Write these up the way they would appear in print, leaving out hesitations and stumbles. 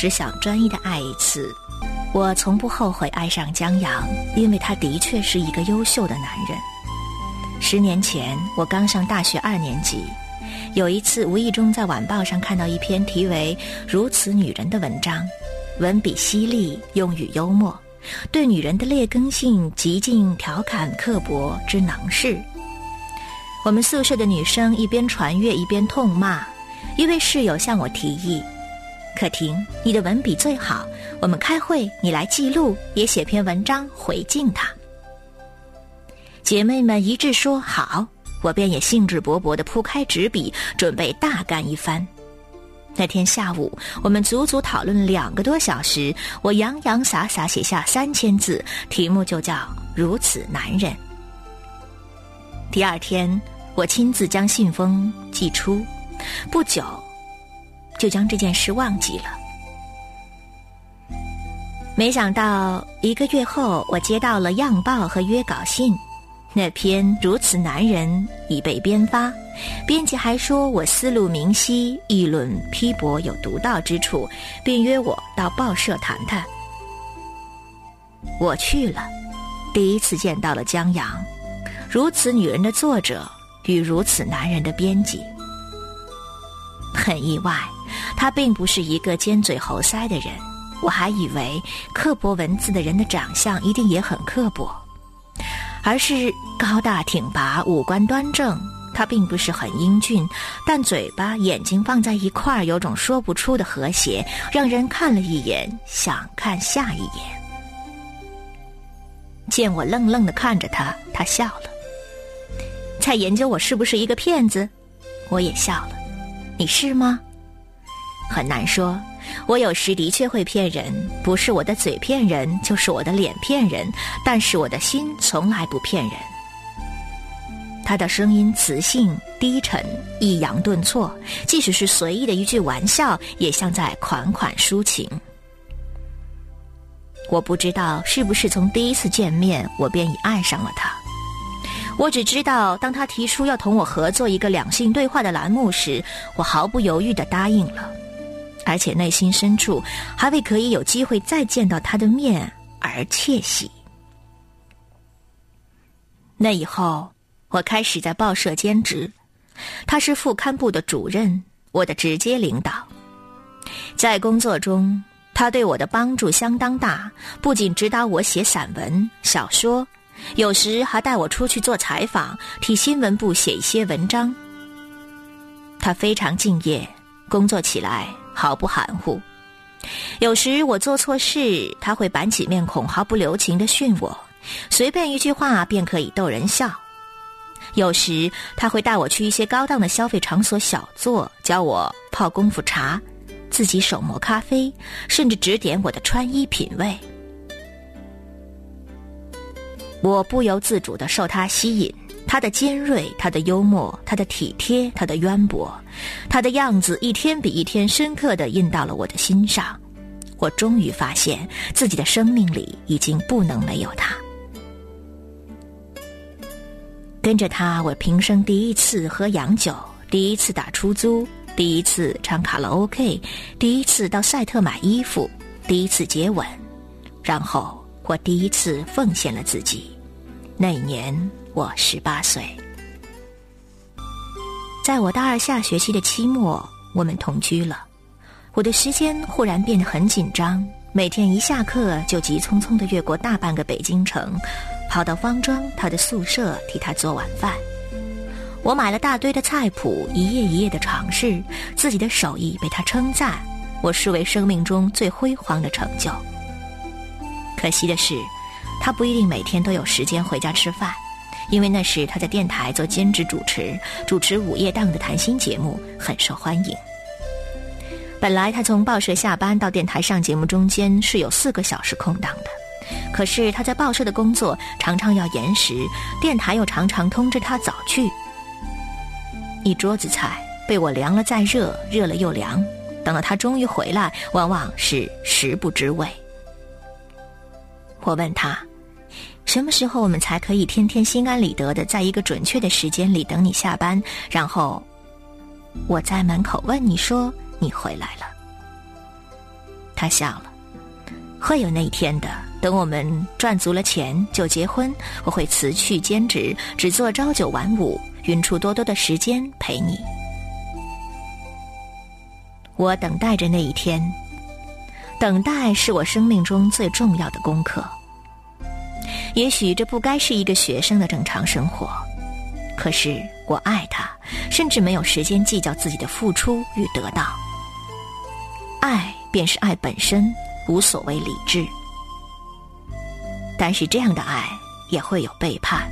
只想专一的爱一次。我从不后悔爱上江阳，因为他的确是一个优秀的男人。10年前，我刚上大学2年级，有一次无意中在晚报上看到一篇题为《如此女人》的文章，文笔犀利，用语幽默，对女人的劣根性极尽调侃刻薄之能事。我们宿舍的女生一边传阅一边痛骂，一位室友向我提议，可婷，你的文笔最好，我们开会你来记录，也写篇文章回敬她。姐妹们一致说好，我便也兴致勃勃地铺开纸笔，准备大干一番。那天下午，我们足足讨论了2个多小时，我洋洋洒洒写下3000字，题目就叫《如此男人》。第2天，我亲自将信封寄出，不久就将这件事忘记了。没想到1个月后，我接到了样报和约稿信，那篇《如此男人》已被编发，编辑还说我思路明晰，议论批驳有独到之处，并约我到报社谈谈。我去了，第一次见到了江阳，《如此女人》的作者与《如此男人》的编辑。很意外，他并不是一个尖嘴猴腮的人，我还以为刻薄文字的人的长相一定也很刻薄，而是高大挺拔，五官端正。他并不是很英俊，但嘴巴眼睛放在一块儿，有种说不出的和谐，让人看了一眼想看下一眼。见我愣愣地看着他，他笑了。在研究我是不是一个骗子？我也笑了。你是吗？很难说，我有时的确会骗人，不是我的嘴骗人，就是我的脸骗人，但是我的心从来不骗人。他的声音磁性低沉，抑扬顿挫，即使是随意的一句玩笑，也像在款款抒情。我不知道是不是从第一次见面我便已爱上了他，我只知道当他提出要同我合作一个两性对话的栏目时，我毫不犹豫地答应了，而且内心深处还为可以有机会再见到他的面而窃喜。那以后我开始在报社兼职，他是副刊部的主任，我的直接领导。在工作中，他对我的帮助相当大，不仅指导我写散文、小说，有时还带我出去做采访，替新闻部写一些文章。他非常敬业，工作起来毫不含糊。有时我做错事，他会板起面孔，毫不留情地训我，随便一句话便可以逗人笑。有时他会带我去一些高档的消费场所小坐，教我泡功夫茶，自己手磨咖啡，甚至指点我的穿衣品味。我不由自主地受他吸引，他的尖锐，他的幽默，他的体贴，他的渊博，他的样子一天比一天深刻地印到了我的心上。我终于发现自己的生命里已经不能没有他。跟着他，我平生第一次喝洋酒，第一次打出租，第一次唱卡拉 OK， 第一次到赛特买衣服，第一次接吻，然后我第一次奉献了自己。那一年我18岁。在我大2下学期的期末，我们同居了。我的时间忽然变得很紧张，每天一下课就急匆匆地越过大半个北京城，跑到方庄他的宿舍替他做晚饭。我买了大堆的菜谱，一页一页的尝试，自己的手艺被他称赞，我视为生命中最辉煌的成就。可惜的是，他不一定每天都有时间回家吃饭，因为那时他在电台做兼职主持午夜档的谈心节目，很受欢迎。本来他从报社下班到电台上节目中间是有4个小时空档的，可是他在报社的工作常常要延时，电台又常常通知他早去。一桌子菜被我凉了再热，热了又凉，等到他终于回来，往往是食不知味。我问他，什么时候我们才可以天天心安理得的在一个准确的时间里等你下班，然后我在门口问你说你回来了。他他笑了。会有那一天的，等我们赚足了钱就结婚，我会辞去兼职，只做朝九晚五，匀出多多的时间陪你。我等待着那一天，等待是我生命中最重要的功课。也许这不该是一个学生的正常生活，可是我爱他，甚至没有时间计较自己的付出与得到。爱便是爱本身，无所谓理智。但是这样的爱也会有背叛。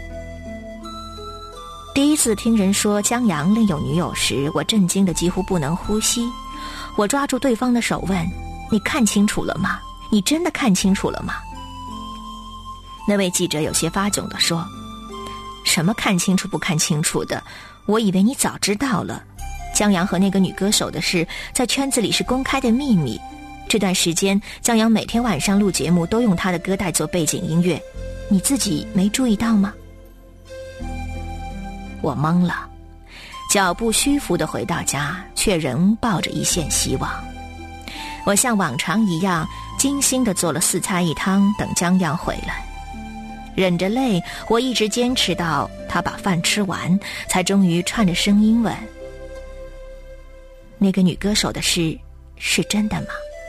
第一次听人说江阳另有女友时，我震惊得几乎不能呼吸。我抓住对方的手问：你看清楚了吗？你真的看清楚了吗？那位记者有些发窘地说：什么看清楚不看清楚的，我以为你早知道了。江阳和那个女歌手的事在圈子里是公开的秘密，这段时间江阳每天晚上录节目都用他的歌带做背景音乐，你自己没注意到吗？我懵了，脚步虚浮地回到家，却仍抱着一线希望。我像往常一样精心地做了4菜1汤，等江阳回来。忍着泪，我一直坚持到他把饭吃完，才终于串着声音问：那个女歌手的事是真的吗？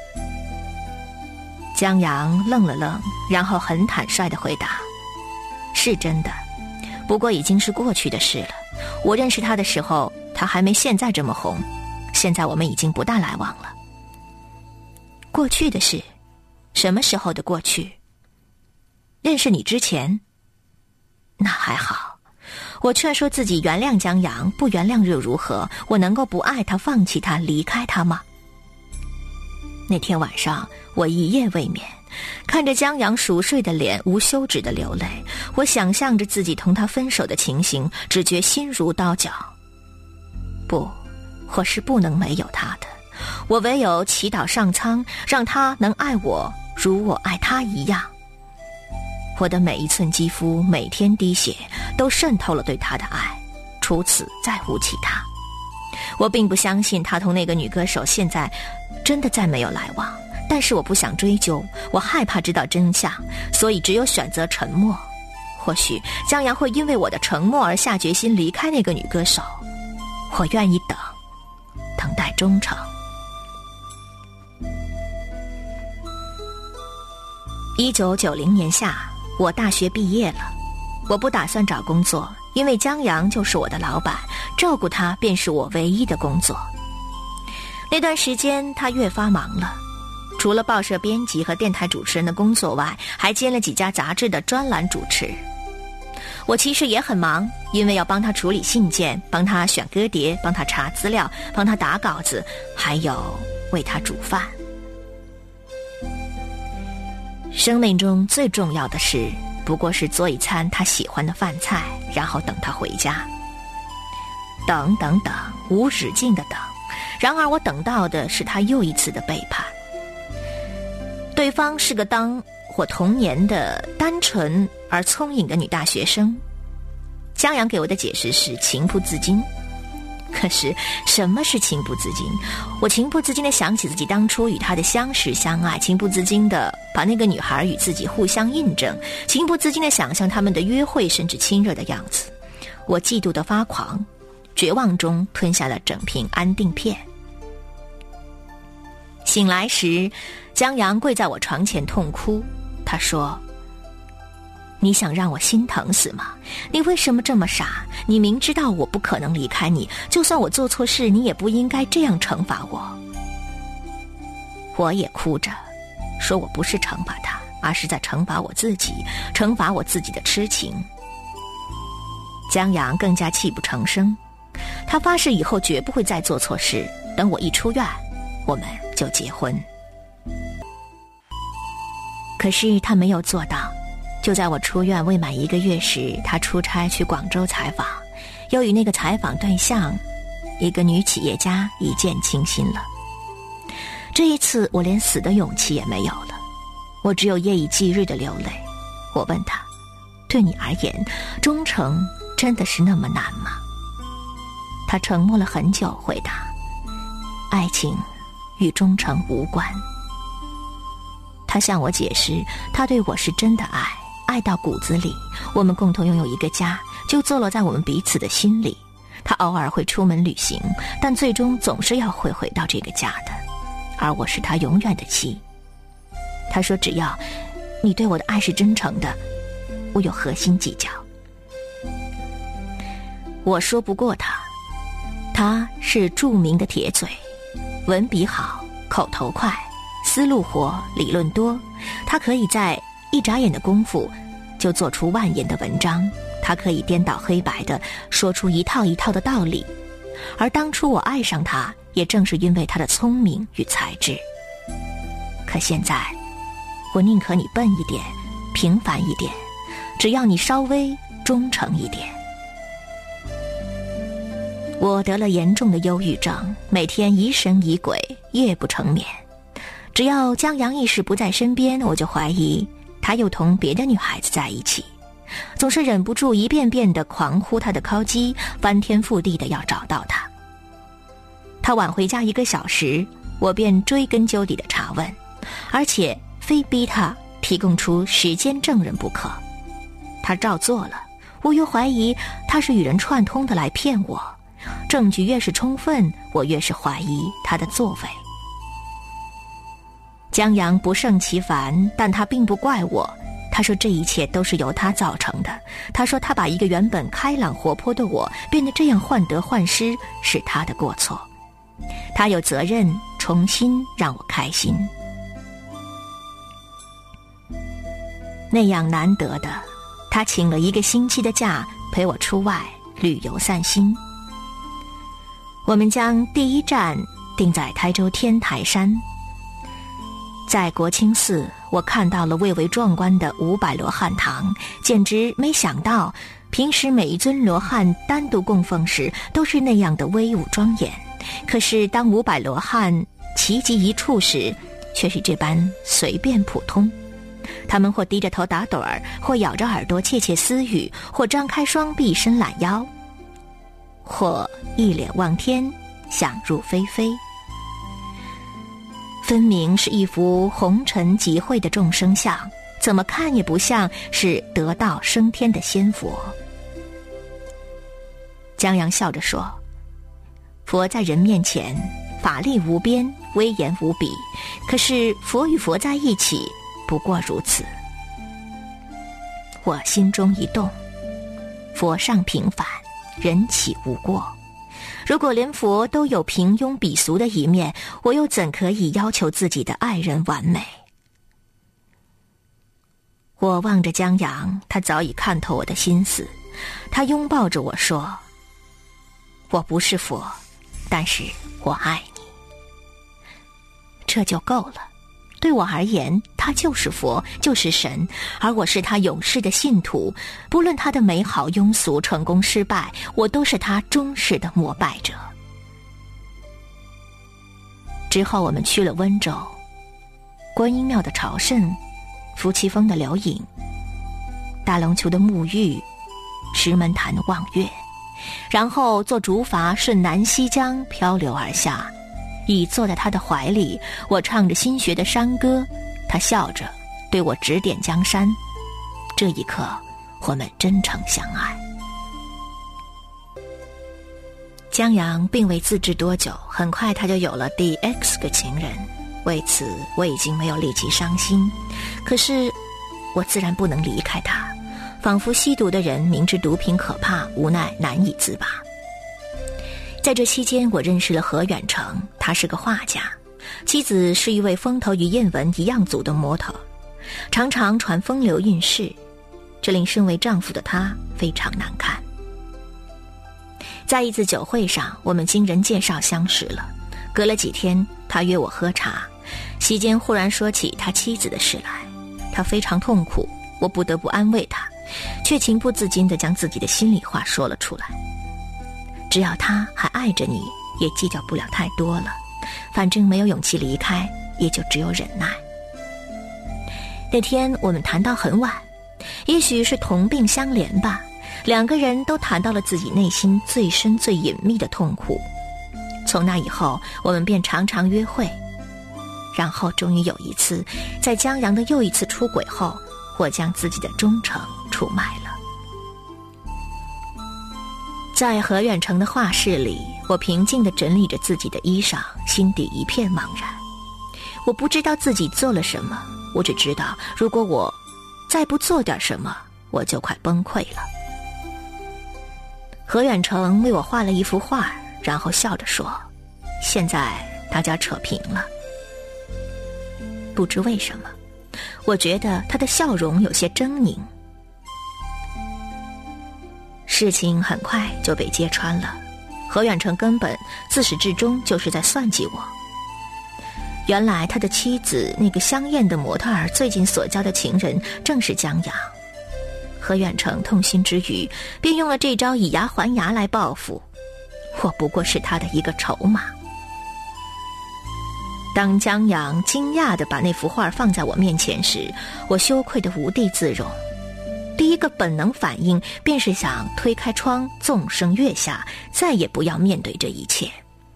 江阳愣了愣，然后很坦率地回答：是真的，不过已经是过去的事了。我认识他的时候，他还没现在这么红，现在我们已经不大来往了。过去的事？什么时候的过去？认识你之前？那还好。我劝说自己原谅江阳，不原谅又如何？我能够不爱他，放弃他，离开他吗？那天晚上我一夜未眠，看着江阳熟睡的脸，无休止的流泪。我想象着自己同他分手的情形，只觉心如刀绞。不，我是不能没有他的。我唯有祈祷上苍，让他能爱我如我爱他一样。我的每一寸肌肤，每天滴血，都渗透了对他的爱，除此再无其他。我并不相信他同那个女歌手现在真的再没有来往，但是我不想追究，我害怕知道真相，所以只有选择沉默。或许江阳会因为我的沉默而下决心离开那个女歌手，我愿意等，等待忠诚。1990年夏，我大学毕业了。我不打算找工作，因为江阳就是我的老板，照顾他便是我唯一的工作。那段时间他越发忙了，除了报社编辑和电台主持人的工作外，还兼了几家杂志的专栏主持。我其实也很忙，因为要帮他处理信件，帮他选歌碟，帮他查资料，帮他打稿子，还有为他煮饭。生命中最重要的事，不过是做一餐他喜欢的饭菜，然后等他回家。等等等，无止境的等。然而我等到的是他又一次的背叛。对方是个当我童年的单纯而聪颖的女大学生。江阳给我的解释是情不自禁。可是什么是情不自禁？我情不自禁地想起自己当初与她的相识相爱，情不自禁地把那个女孩与自己互相印证，情不自禁地想象他们的约会甚至亲热的样子。我嫉妒得发狂，绝望中吞下了整瓶安定片。醒来时，江阳跪在我床前痛哭。他说：你想让我心疼死吗？你为什么这么傻？你明知道我不可能离开你，就算我做错事，你也不应该这样惩罚我。我也哭着说，我不是惩罚他，而是在惩罚我自己，惩罚我自己的痴情。江阳更加泣不成声，他发誓以后绝不会再做错事，等我一出院，我们就结婚。可是他没有做到。就在我出院未满1个月时，他出差去广州采访，又与那个采访对象，一个女企业家一见倾心了。这一次我连死的勇气也没有了，我只有夜以继日的流泪。我问他，对你而言，忠诚真的是那么难吗？他沉默了很久，回答，爱情与忠诚无关。 他向我解释，他对我是真的爱，爱到骨子里，我们共同拥有一个家，就坐落在我们彼此的心里。他偶尔会出门旅行，但最终总是要回到这个家的，而我是他永远的妻。他说，只要你对我的爱是真诚的，我有何心计较？我说不过他，他是著名的铁嘴，文笔好，口头快，思路活，理论多。他可以在一眨眼的功夫就做出万言的文章，他可以颠倒黑白地说出一套一套的道理。而当初我爱上他，也正是因为他的聪明与才智。可现在，我宁可你笨一点，平凡一点，只要你稍微忠诚一点。我得了严重的忧郁症，每天疑神疑鬼，夜不成眠。只要江阳一时不在身边，我就怀疑他又同别的女孩子在一起，总是忍不住一遍遍地狂呼他的敲击，翻天覆地地要找到他。他晚回家1个小时，我便追根究底地查问，而且非逼他提供出时间证人不可。他照做了，我又怀疑他是与人串通的来骗我。证据越是充分，我越是怀疑他的作为。江阳不胜其烦，但他并不怪我。他说这一切都是由他造成的。他说他把一个原本开朗活泼的我变得这样患得患失，是他的过错。他有责任重新让我开心。那样难得的，他请了1个星期的假陪我出外旅游散心。我们将第一站定在台州天台山。在国清寺，我看到了蔚为壮观的500罗汉堂，简直没想到平时每一尊罗汉单独供奉时都是那样的威武庄严，可是当500罗汉齐集一处时，却是这般随便普通。他们或低着头打盹儿，或咬着耳朵窃窃私语，或张开双臂伸懒腰，或一脸望天，想入非非。分明是一幅红尘集会的众生相，怎么看也不像是得道升天的仙佛。江阳笑着说，佛在人面前法力无边，威严无比，可是佛与佛在一起不过如此。我心中一动，佛上平凡，人岂无过？如果连佛都有平庸鄙俗的一面，我又怎可以要求自己的爱人完美？我望着江阳，他早已看透我的心思。他拥抱着我说，我不是佛，但是我爱你。这就够了。对我而言，他就是佛，就是神，而我是他永世的信徒。不论他的美好庸俗、成功失败，我都是他忠实的膜拜者。之后我们去了温州，观音庙的朝圣，夫妻峰的留影，大龙湫的沐浴，石门潭的望月，然后坐竹筏顺南溪江漂流而下。倚坐在他的怀里，我唱着新学的山歌，他笑着对我指点江山。这一刻，我们真诚相爱。江阳并未自知多久，很快他就有了第 X 个情人。为此，我已经没有力气伤心。可是，我自然不能离开他，仿佛吸毒的人明知毒品可怕，无奈难以自拔。在这期间，我认识了何远成，他是个画家，妻子是一位风头与燕文一样足的模特，常常传风流韵事，这令身为丈夫的他非常难堪。在一次酒会上，我们经人介绍相识了，隔了几天，他约我喝茶，席间忽然说起他妻子的事来，他非常痛苦，我不得不安慰他，却情不自禁地将自己的心里话说了出来。只要他还爱着你，也计较不了太多了，反正没有勇气离开，也就只有忍耐。那天我们谈到很晚，也许是同病相怜吧，两个人都谈到了自己内心最深最隐秘的痛苦。从那以后，我们便常常约会。 然后终于有一次，在江阳的又一次出轨后，我将自己的忠诚出卖了。在何远成的画室里，我平静地整理着自己的衣裳，心底一片茫然。我不知道自己做了什么，我只知道如果我再不做点什么，我就快崩溃了。何远成为我画了一幅画，然后笑着说，现在大家扯平了。不知为什么，我觉得他的笑容有些狰狞。事情很快就被揭穿了，何远成根本自始至终就是在算计我。原来他的妻子那个香艳的模特儿最近所交的情人正是江阳。何远成痛心之余，便用了这招以牙还牙来报复。我不过是他的一个筹码。当江阳惊讶地把那幅画放在我面前时，我羞愧得无地自容。第一个本能反应便是想推开窗，纵身跃下，再也不要面对这一切。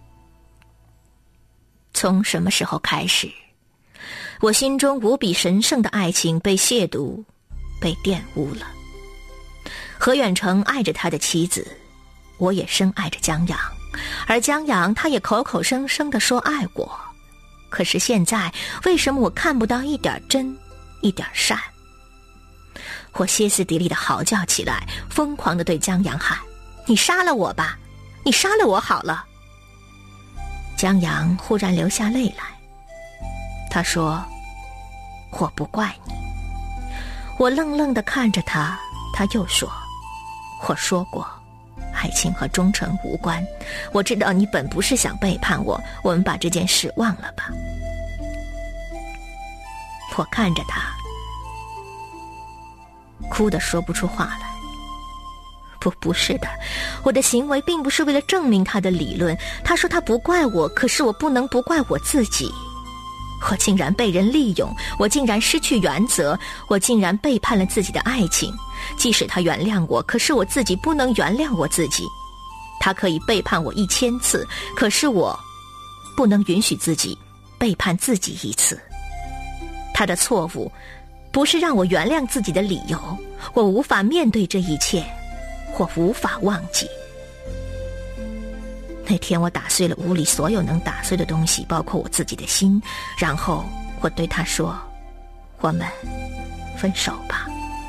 从什么时候开始，我心中无比神圣的爱情被亵渎，被玷污了？何远成爱着他的妻子，我也深爱着江阳，而江阳他也口口声声地说爱我。可是现在，为什么我看不到一点真，一点善？我歇斯底里地嚎叫起来，疯狂地对江阳喊：你杀了我吧，你杀了我好了。江阳忽然流下泪来，他说：我不怪你。我愣愣地看着他，他又说：我说过，爱情和忠诚无关，我知道你本不是想背叛我，我们把这件事忘了吧。我看着他，哭得说不出话来。不是的，我的行为并不是为了证明他的理论。他说他不怪我，可是我不能不怪我自己。我竟然被人利用，我竟然失去原则，我竟然背叛了自己的爱情。即使他原谅我，可是我自己不能原谅我自己。他可以背叛我1000次，可是我不能允许自己背叛自己1次。他的错误不是让我原谅自己的理由，我无法面对这一切，我无法忘记。那天我打碎了屋里所有能打碎的东西，包括我自己的心，然后我对他说：我们分手吧。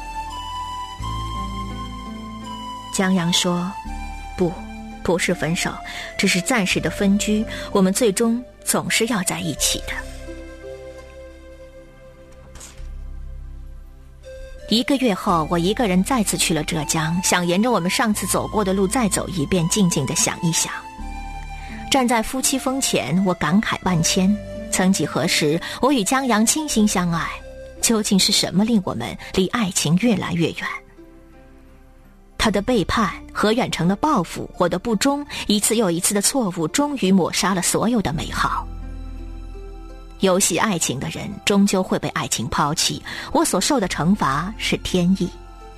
江阳说：不是分手，只是暂时的分居，我们最终总是要在一起的。1个月后，我一个人再次去了浙江，想沿着我们上次走过的路再走一遍，静静地想一想。站在夫妻峰前，我感慨万千。曾几何时，我与江阳倾心相爱，究竟是什么令我们离爱情越来越远？他的背叛，何远成的报复，我的不忠，一次又一次的错误，终于抹杀了所有的美好。游戏爱情的人终究会被爱情抛弃，我所受的惩罚是天意。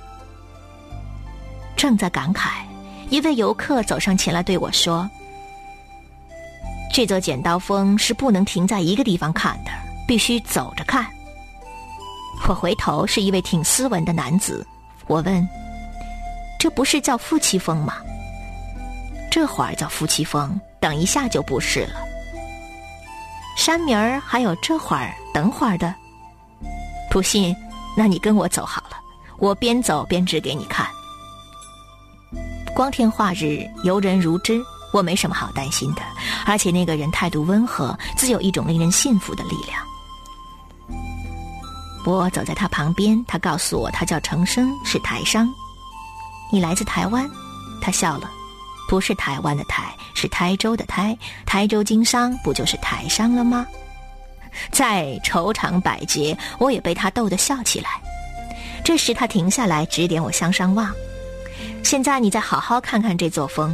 正在感慨，一位游客走上前来对我说：这座剪刀峰是不能停在一个地方看的，必须走着看。我回头，是一位挺斯文的男子，我问：这不是叫夫妻峰吗？这会儿叫夫妻峰，等一下就不是了。山名儿还有这会儿等会儿的？不信，那你跟我走好了，我边走边指给你看。光天化日，游人如织，我没什么好担心的，而且那个人态度温和，自有一种令人信服的力量。我走在他旁边，他告诉我他叫程生，是台商。你来自台湾？他笑了。不是台湾的台，是台州的台，台州经商不就是台商了吗？再愁肠百结，我也被他逗得笑起来。这时他停下来指点我向上望，现在你再好好看看这座峰。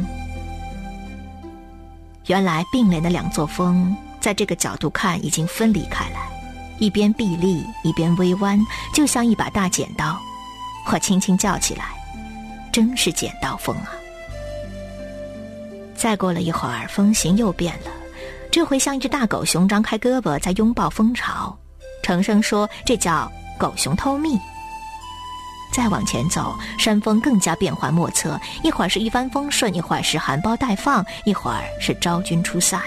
原来并联的2座峰在这个角度看已经分离开来，一边壁立，一边微弯，就像一把大剪刀。我轻轻叫起来：真是剪刀峰啊！再过了一会儿，风形又变了， 这回像一只大狗熊张开胳膊在拥抱风潮。程生说这叫狗熊偷蜜。再往前走，山峰更加变幻莫测，一会儿是一帆风顺，一会儿是含苞待放，一会儿是昭君出塞。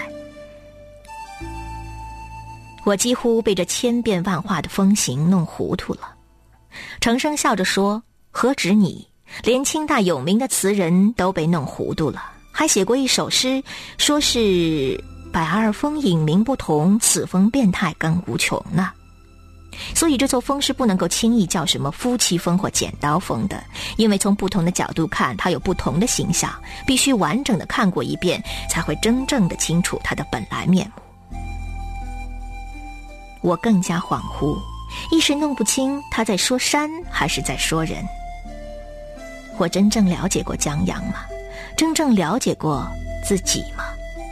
我几乎被这千变万化的风行弄糊涂了。程生笑着说，何止你，连清代有名的词人都被弄糊涂了，还写过一首诗，说是百二风影名不同，此风变态更无穷呢。所以这座风是不能够轻易叫什么夫妻风或剪刀风的，因为从不同的角度看，它有不同的形象，必须完整的看过一遍，才会真正的清楚它的本来面目。我更加恍惚，一时弄不清他在说山还是在说人。我真正了解过江阳吗？真正了解过自己吗？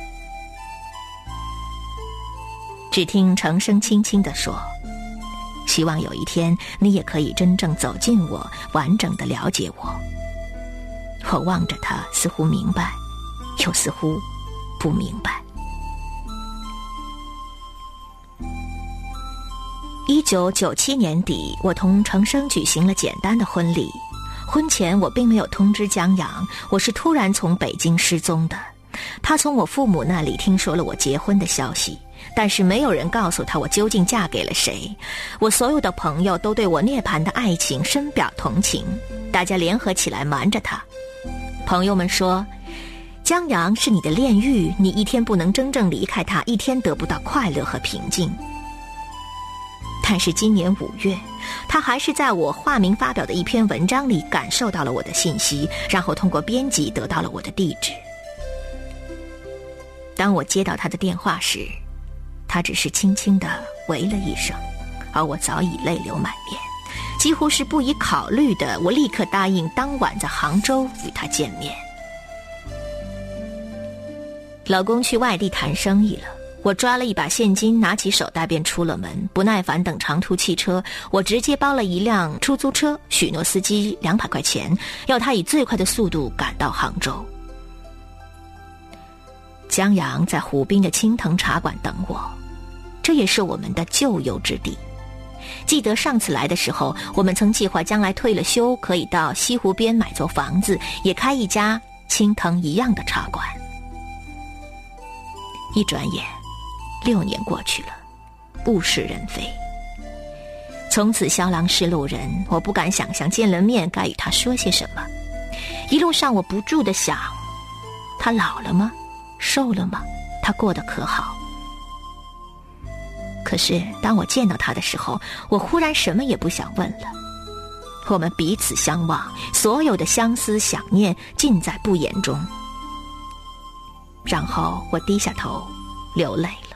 只听程生轻轻地说，希望有一天你也可以真正走进我，完整地了解我。我望着他，似乎明白，又似乎不明白。1997年底，我同程生举行了简单的婚礼。婚前我并没有通知江阳，我是突然从北京失踪的。他从我父母那里听说了我结婚的消息，但是没有人告诉他我究竟嫁给了谁。我所有的朋友都对我涅槃的爱情深表同情，大家联合起来瞒着他。朋友们说，江阳是你的炼狱，你一天不能真正离开他，一天得不到快乐和平静。但是今年5月，他还是在我化名发表的一篇文章里感受到了我的信息，然后通过编辑得到了我的地址。当我接到他的电话时，他只是轻轻地喂了一声，而我早已泪流满面，几乎是不宜考虑的，我立刻答应当晚在杭州与他见面。老公去外地谈生意了，我抓了一把现金，拿起手袋便出了门，不耐烦等长途汽车，我直接包了一辆出租车，许诺司机200块钱，要他以最快的速度赶到杭州。江阳在湖滨的青藤茶馆等我，这也是我们的旧游之地。记得上次来的时候，我们曾计划将来退了休，可以到西湖边买座房子，也开一家青藤一样的茶馆。一转眼6年过去了，物是人非。从此萧郎是路人，我不敢想象见了面该与他说些什么。一路上我不住地想，他老了吗？瘦了吗？他过得可好？可是当我见到他的时候，我忽然什么也不想问了。我们彼此相望，所有的相思想念尽在不言中。然后我低下头流泪了。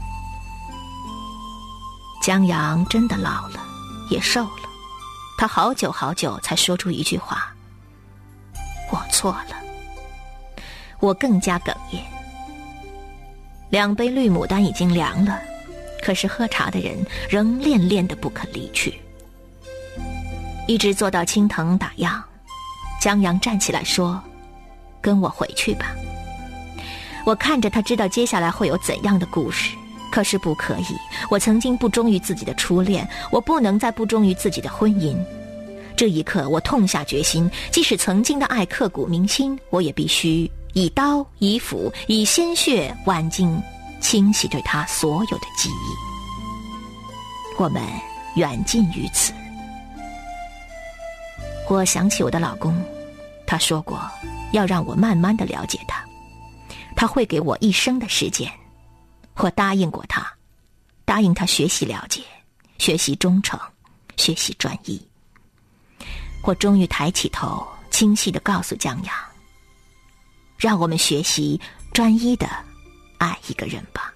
江阳真的老了，也瘦了，他好久好久才说出一句话，我错了。我更加哽咽。2杯绿牡丹已经凉了，可是喝茶的人仍恋恋的不肯离去。一直坐到青藤打烊，江阳站起来说，跟我回去吧。我看着他，知道接下来会有怎样的故事，可是不可以，我曾经不忠于自己的初恋，我不能再不忠于自己的婚姻。这一刻我痛下决心，即使曾经的爱刻骨铭心，我也必须以刀以斧以鲜血挽尽清洗对他所有的记忆。我们远近于此。我想起我的老公，他说过要让我慢慢地了解他，他会给我一生的时间。我答应过他，答应他学习了解，学习忠诚，学习专一。我终于抬起头，清晰地告诉江阳，让我们学习专一地爱一个人吧。